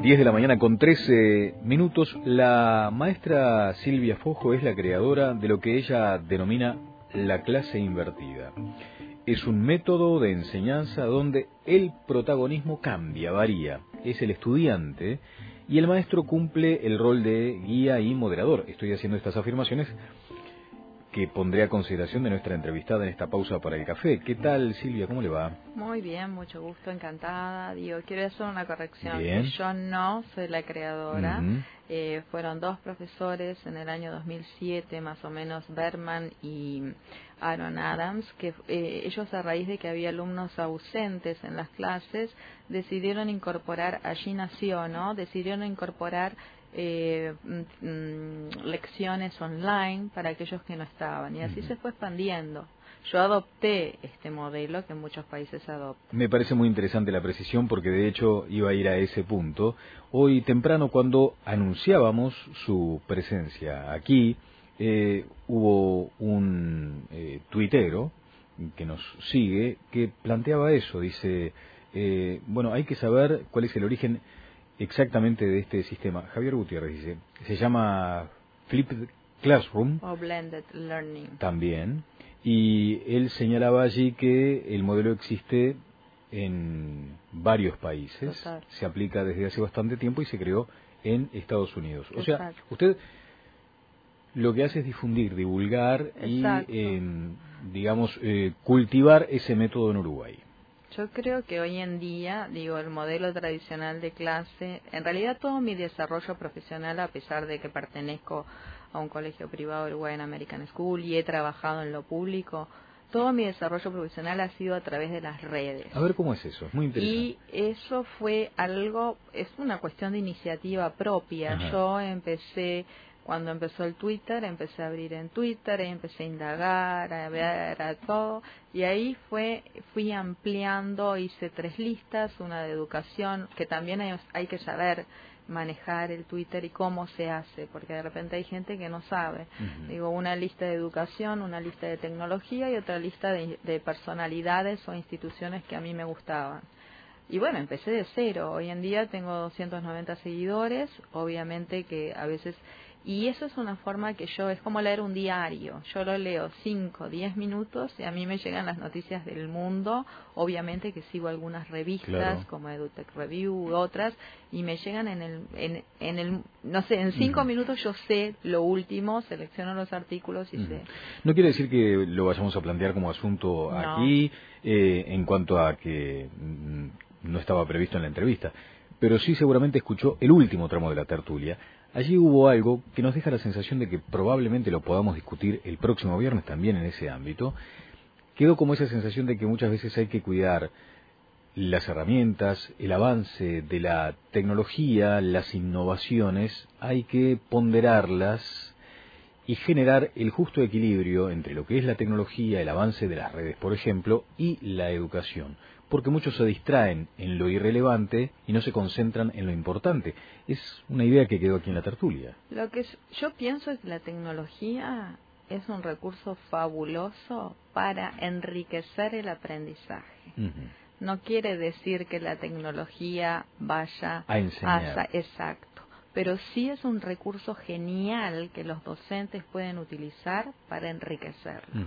10 de la mañana con 13 minutos. La maestra Silvia Fojo es la creadora de lo que ella denomina la clase invertida. Es un método de enseñanza donde el protagonismo cambia, varía. Es el estudiante y el maestro cumple el rol de guía y moderador. Estoy haciendo estas afirmaciones que pondré a consideración de nuestra entrevistada en esta pausa para el café. ¿Qué tal, Silvia? ¿Cómo le va? Muy bien, mucho gusto, encantada. Quiero hacer una corrección. Bien. Yo no soy la creadora. Fueron dos profesores en el año 2007, más o menos, Berman y Aaron Adams, que ellos, a raíz de que había alumnos ausentes en las clases, decidieron incorporar, allí nació, ¿no? Decidieron incorporar lecciones online para aquellos que no estaban, y así se fue expandiendo. Yo adopté este modelo que muchos países adoptan. Me parece muy interesante la precisión, porque de hecho iba a ir a ese punto. Hoy temprano, cuando anunciábamos su presencia aquí, hubo un tuitero que nos sigue que planteaba eso. Dice, bueno, hay que saber cuál es el origen exactamente de este sistema. Javier Gutiérrez dice, se llama Flipped Classroom. O Blended Learning. También. Y él señalaba allí que el modelo existe en varios países. Total. Se aplica desde hace bastante tiempo y se creó en Estados Unidos. O sea, Exacto. usted lo que hace es difundir, divulgar Exacto. y, digamos, cultivar ese método en Uruguay. Yo creo que hoy en día, el modelo tradicional de clase, en realidad todo mi desarrollo profesional, a pesar de que pertenezco a un colegio privado, Uruguayan American School, y he trabajado en lo público, todo mi desarrollo profesional ha sido a través de las redes. A ver, ¿cómo es eso? Es muy interesante. Y eso fue algo, es una cuestión de iniciativa propia. Ajá. Yo empecé, cuando empezó el Twitter, empecé a abrir en Twitter, y empecé a indagar, a ver, a todo, y ahí fui ampliando, hice 3 listas, una de educación, que también hay que saber manejar el Twitter y cómo se hace, porque de repente hay gente que no sabe. Una lista de educación, una lista de tecnología y otra lista de personalidades o instituciones que a mí me gustaban. Y bueno, empecé de cero. Hoy en día tengo 290 seguidores, obviamente que a veces... Y eso es una forma que es como leer un diario. Yo lo leo 5, 10 minutos y a mí me llegan las noticias del mundo. Obviamente que sigo algunas revistas, claro, como EduTech Review u otras, y me llegan en 5 minutos yo sé lo último, selecciono los artículos y sé. No quiere decir que lo vayamos a plantear como asunto aquí, en cuanto a que no estaba previsto en la entrevista, pero sí seguramente escuchó el último tramo de la tertulia. Allí hubo algo que nos deja la sensación de que probablemente lo podamos discutir el próximo viernes también en ese ámbito. Quedó como esa sensación de que muchas veces hay que cuidar las herramientas, el avance de la tecnología, las innovaciones, hay que ponderarlas y generar el justo equilibrio entre lo que es la tecnología, el avance de las redes, por ejemplo, y la educación. Porque muchos se distraen en lo irrelevante y no se concentran en lo importante. Es una idea que quedó aquí en la tertulia. Yo pienso es que la tecnología es un recurso fabuloso para enriquecer el aprendizaje. No quiere decir que la tecnología vaya a enseñar. Exacto. Pero sí es un recurso genial que los docentes pueden utilizar para enriquecerlo.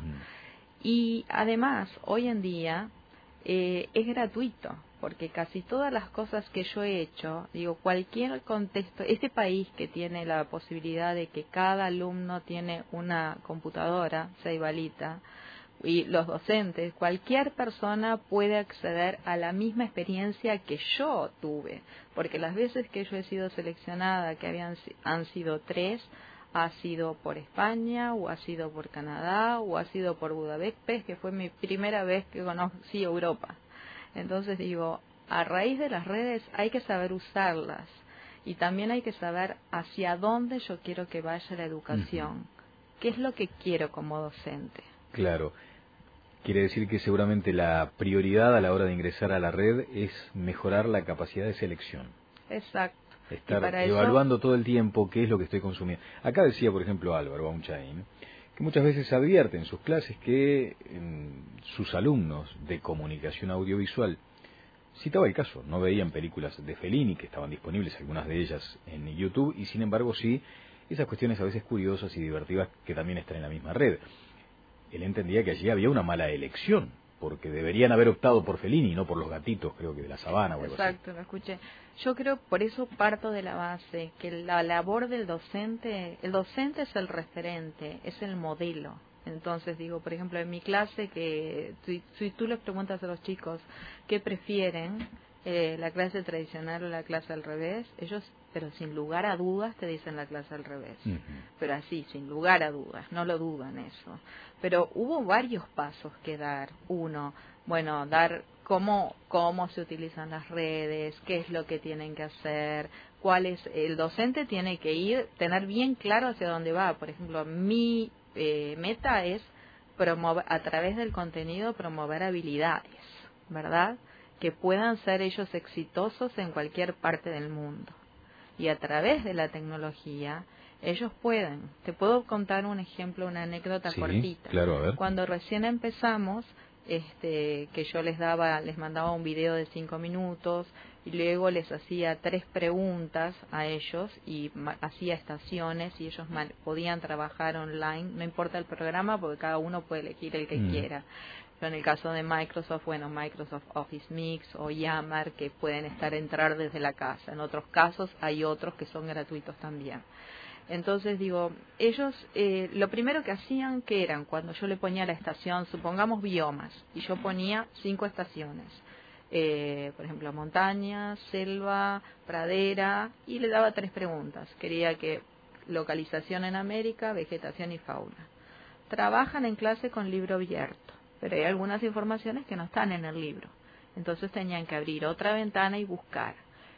Y además, hoy en día, es gratuito, porque casi todas las cosas que yo he hecho, cualquier contexto, este país que tiene la posibilidad de que cada alumno tiene una computadora, Ceibalita, y los docentes, cualquier persona puede acceder a la misma experiencia que yo tuve, porque las veces que yo he sido seleccionada, que han sido 3, ha sido por España, o ha sido por Canadá, o ha sido por Budapest, que fue mi primera vez que conocí Europa. Entonces a raíz de las redes hay que saber usarlas, y también hay que saber hacia dónde yo quiero que vaya la educación, qué es lo que quiero como docente. Claro. Quiere decir que seguramente la prioridad a la hora de ingresar a la red es mejorar la capacidad de selección. Exacto. Estar evaluando todo el tiempo qué es lo que estoy consumiendo. Acá decía, por ejemplo, Álvaro Baunchain, que muchas veces advierte en sus clases que sus alumnos de comunicación audiovisual citaba el caso, no veían películas de Fellini, que estaban disponibles, algunas de ellas en YouTube, y sin embargo sí, esas cuestiones a veces curiosas y divertidas que también están en la misma red. Él entendía que allí había una mala elección, porque deberían haber optado por Fellini, no por los gatitos, creo que de la sabana o algo así. Exacto, lo escuché. Yo creo, por eso parto de la base, que la labor del docente, el docente es el referente, es el modelo. Entonces digo, por ejemplo, en mi clase, que si tú les preguntas a los chicos qué prefieren, la clase tradicional o la clase al revés, ellos, pero sin lugar a dudas, te dicen la clase al revés. Pero así, sin lugar a dudas, no lo dudan eso. Pero hubo varios pasos que dar. Uno, bueno, dar cómo se utilizan las redes, qué es lo que tienen que hacer, cuál es, el docente tiene que tener bien claro hacia dónde va. Por ejemplo, mi meta es promover, a través del contenido, promover habilidades, ¿verdad? Que puedan ser ellos exitosos en cualquier parte del mundo. Y a través de la tecnología, ellos pueden. Te puedo contar un ejemplo, una anécdota cortita. Claro, a ver. Cuando recién empezamos, que yo les mandaba un video de 5 minutos y luego les hacía 3 preguntas a ellos y hacía estaciones y ellos podían trabajar online, no importa el programa porque cada uno puede elegir el que quiera. Pero en el caso de Microsoft, bueno, Microsoft Office Mix o Yammer, que pueden entrar desde la casa. En otros casos hay otros que son gratuitos también. Entonces digo, ellos lo primero que hacían, que eran, cuando yo le ponía la estación, supongamos biomas, y yo ponía 5 estaciones, por ejemplo, montaña, selva, pradera, y le daba 3 preguntas. Quería que localización en América, vegetación y fauna. Trabajan en clase con libro abierto, pero hay algunas informaciones que no están en el libro. Entonces tenían que abrir otra ventana y buscar.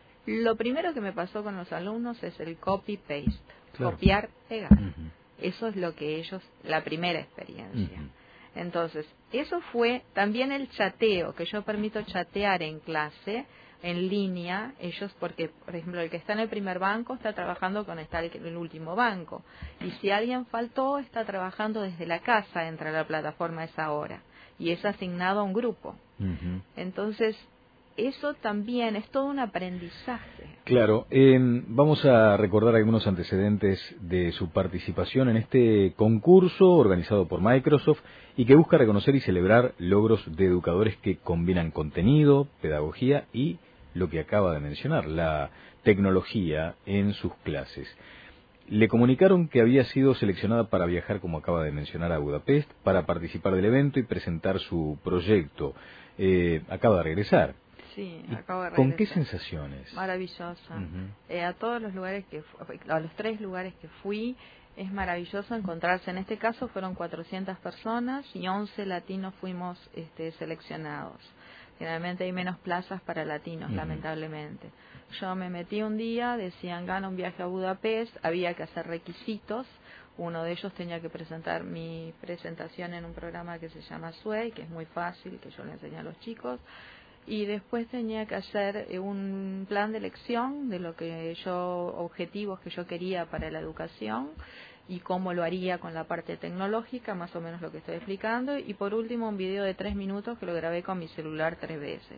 Lo primero que me pasó con los alumnos es el copy-paste. Claro. Copiar, pegar. Eso es lo que ellos, la primera experiencia. Entonces, eso fue también el chateo, que yo permito chatear en clase, en línea, ellos, porque, por ejemplo, el que está en el primer banco está trabajando con el último banco. Y si alguien faltó, está trabajando desde la casa, entra a la plataforma a esa hora. Y es asignado a un grupo. Entonces, eso también es todo un aprendizaje. Claro, vamos a recordar algunos antecedentes de su participación en este concurso organizado por Microsoft y que busca reconocer y celebrar logros de educadores que combinan contenido, pedagogía y lo que acaba de mencionar, la tecnología en sus clases. Le comunicaron que había sido seleccionada para viajar, como acaba de mencionar, a Budapest, para participar del evento y presentar su proyecto. Acaba de regresar. Sí, acabo de regresar. ¿Con qué sensaciones? Maravillosa. A todos los lugares a los 3 lugares que fui, es maravilloso encontrarse. En este caso fueron 400 personas y 11 latinos fuimos seleccionados. Generalmente hay menos plazas para latinos, lamentablemente. Yo me metí un día, decían gana un viaje a Budapest, había que hacer requisitos. Uno de ellos tenía que presentar mi presentación en un programa que se llama Sway, que es muy fácil, que yo le enseñé a los chicos. Y después tenía que hacer un plan de elección de objetivos que yo quería para la educación y cómo lo haría con la parte tecnológica, más o menos lo que estoy explicando. Y por último un video de 3 minutos que lo grabé con mi celular 3 veces.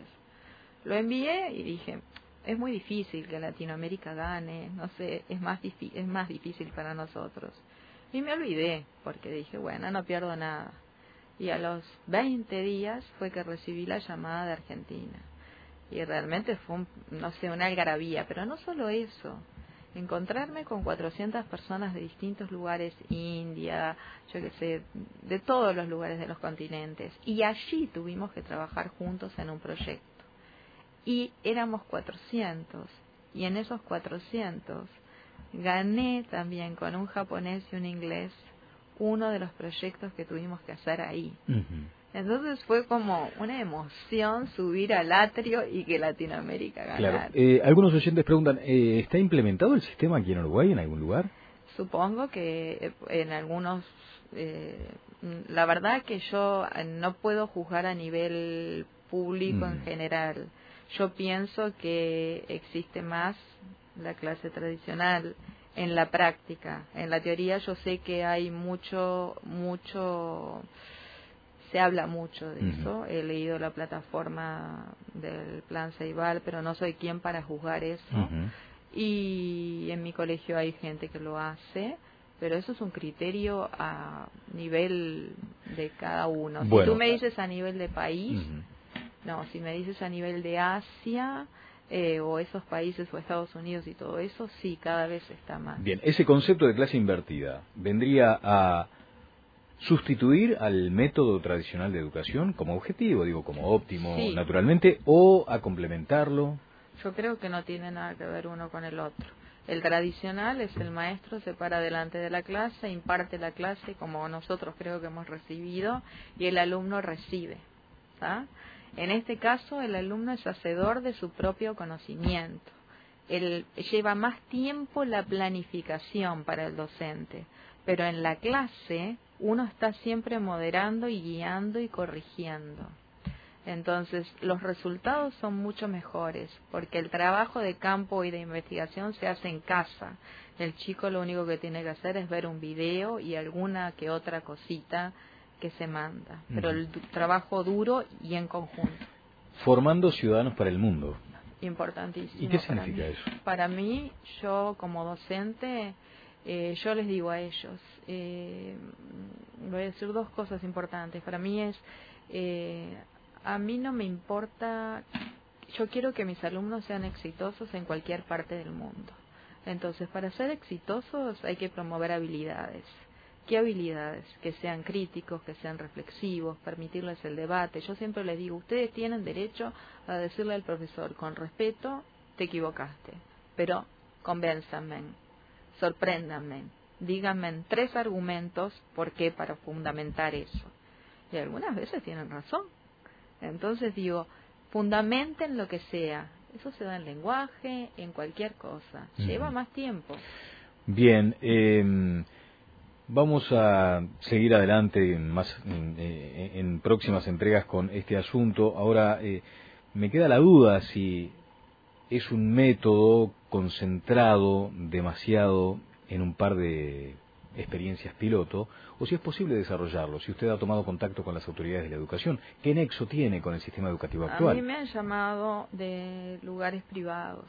Lo envié y dije, es muy difícil que Latinoamérica gane, no sé, es más difícil para nosotros. Y me olvidé, porque dije, bueno, no pierdo nada. Y a los 20 días fue que recibí la llamada de Argentina. Y realmente fue, una algarabía. Pero no solo eso. Encontrarme con 400 personas de distintos lugares, India, yo qué sé, de todos los lugares de los continentes. Y allí tuvimos que trabajar juntos en un proyecto. Y éramos 400. Y en esos 400 gané también con un japonés y un inglés uno de los proyectos que tuvimos que hacer ahí. Entonces fue como una emoción subir al atrio y que Latinoamérica ganara. Claro. Algunos oyentes preguntan, ¿está implementado el sistema aquí en Uruguay, en algún lugar? Supongo que en algunos... la verdad que yo no puedo juzgar a nivel público en general. Yo pienso que existe más la clase tradicional. En la práctica, en la teoría yo sé que hay mucho se habla mucho de eso. He leído la plataforma del Plan Ceibal, pero no soy quien para juzgar eso. Y en mi colegio hay gente que lo hace, pero eso es un criterio a nivel de cada uno. Si tú me dices a nivel de país, no, si me dices a nivel de Asia, o esos países o Estados Unidos y todo eso, sí, cada vez está más. Bien, ese concepto de clase invertida vendría a sustituir al método tradicional de educación como objetivo, digo, como óptimo, sí, naturalmente, o a complementarlo. Yo creo que no tiene nada que ver uno con el otro. El tradicional es el maestro, se para delante de la clase, imparte la clase como nosotros creo que hemos recibido, y el alumno recibe, ¿tá? En este caso, el alumno es hacedor de su propio conocimiento. Él lleva más tiempo la planificación para el docente, pero en la clase uno está siempre moderando y guiando y corrigiendo. Entonces, los resultados son mucho mejores, porque el trabajo de campo y de investigación se hace en casa. El chico lo único que tiene que hacer es ver un video y alguna que otra cosita que se manda, pero el trabajo duro y en conjunto. Formando ciudadanos para el mundo. Importantísimo. ¿Y qué significa eso? Para mí, yo como docente, yo les digo a ellos, voy a decir dos cosas importantes. Para mí es, a mí no me importa, yo quiero que mis alumnos sean exitosos en cualquier parte del mundo. Entonces, para ser exitosos hay que promover habilidades. ¿Qué habilidades? Que sean críticos, que sean reflexivos, permitirles el debate. Yo siempre les digo, ustedes tienen derecho a decirle al profesor, con respeto, te equivocaste, pero convénzanme, sorpréndanme, díganme 3 argumentos por qué para fundamentar eso. Y algunas veces tienen razón. Entonces digo, fundamenten lo que sea. Eso se da en lenguaje, en cualquier cosa. Lleva más tiempo. Bien, vamos a seguir adelante en próximas entregas con este asunto. Ahora, me queda la duda si es un método concentrado demasiado en un par de experiencias piloto, o si es posible desarrollarlo, si usted ha tomado contacto con las autoridades de la educación. ¿Qué nexo tiene con el sistema educativo actual? A mí me han llamado de lugares privados,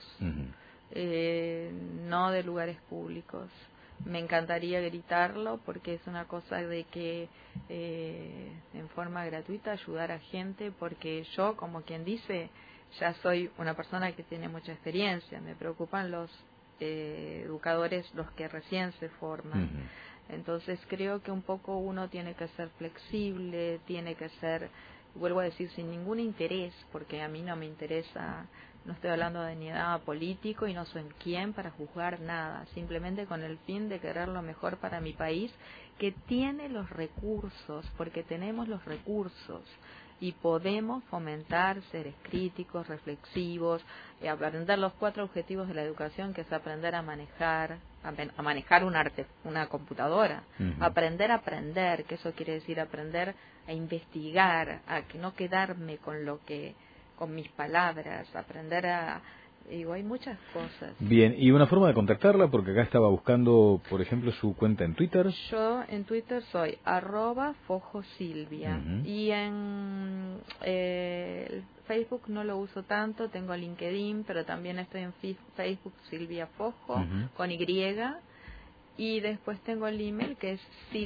no de lugares públicos. Me encantaría gritarlo porque es una cosa de que en forma gratuita ayudar a gente, porque yo, como quien dice, ya soy una persona que tiene mucha experiencia. Me preocupan los educadores, los que recién se forman. Entonces creo que un poco uno tiene que ser flexible, tiene que ser, vuelvo a decir, sin ningún interés, porque a mí no me interesa. No estoy hablando de ni nada político y no soy quien para juzgar nada, simplemente con el fin de querer lo mejor para mi país, que tiene los recursos, porque tenemos los recursos y podemos fomentar seres críticos, reflexivos, aprender los 4 objetivos de la educación, que es aprender a manejar una computadora, aprender a aprender, que eso quiere decir aprender a investigar, a que no quedarme con mis palabras, aprender digo, hay muchas cosas. Bien, y una forma de contactarla, porque acá estaba buscando, por ejemplo, su cuenta en Twitter. Yo en Twitter soy @fojosilvia, y en el Facebook no lo uso tanto, tengo LinkedIn, pero también estoy en Facebook Silvia Fojo, con Y, y después tengo el email que es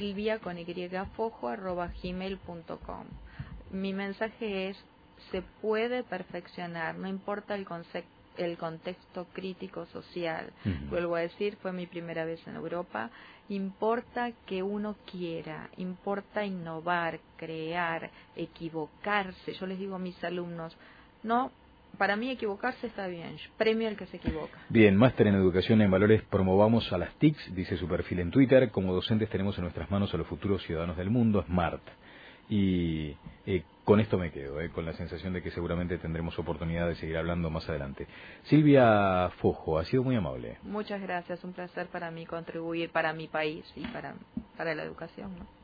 silvia@gmail.com. Mi mensaje es, se puede perfeccionar, no importa el contexto crítico social. Vuelvo a decir, fue mi primera vez en Europa. Importa que uno quiera, importa innovar, crear, equivocarse. Yo les digo a mis alumnos, no, para mí equivocarse está bien, premio al que se equivoca. Bien, máster en Educación en Valores, promovamos a las TICs, dice su perfil en Twitter. Como docentes tenemos en nuestras manos a los futuros ciudadanos del mundo, SMART. Y con esto me quedo, con la sensación de que seguramente tendremos oportunidad de seguir hablando más adelante. Silvia Fojo, ha sido muy amable. Muchas gracias, un placer para mí contribuir para mi país y para la educación, ¿no?